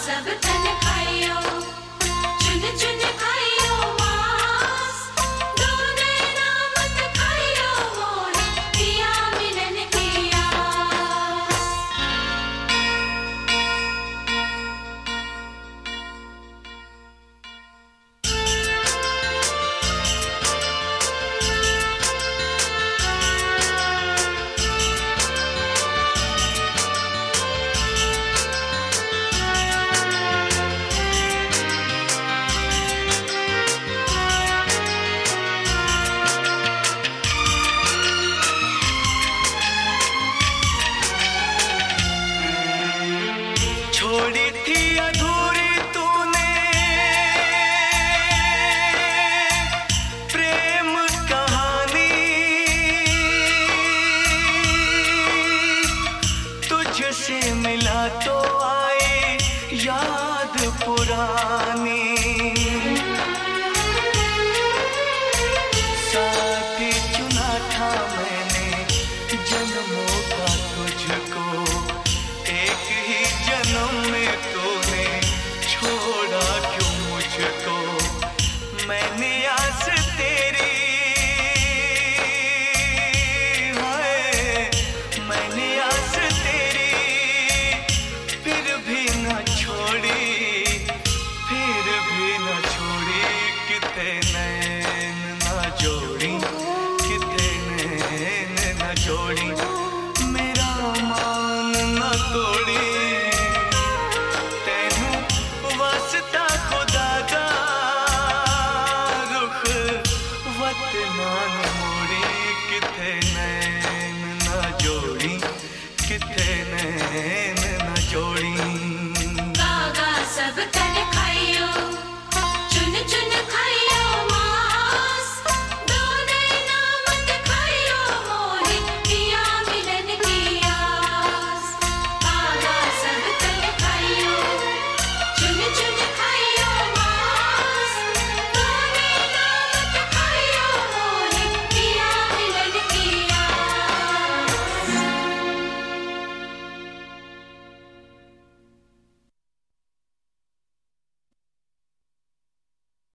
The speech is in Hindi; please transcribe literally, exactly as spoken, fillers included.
सब तन खाइयो चुन चुन खाइयो मांस दो नैना मत खाइयो मोहे पिया मिलन की आस। छोड़ी थी अधूरी तूने प्रेम कहानी, तुझसे मिला तो आए याद पुरानी। साथी चुना था मैंने जन्मों का तुझको, एक ही जन्म में तूने छोड़ा क्यों मुझको। मैंने आस तेरी हाय, मैंने आस तेरी फिर भी न छोड़ी, फिर भी न छोड़ी। कितने नैन न जोड़ी, कितने नैन न जोड़ी, मेरा मान न तोड़ी। तेनू वास्ता खुदा दा रुख वतना न मोड़ी। कितने नैन न जोड़ी, कितने नैन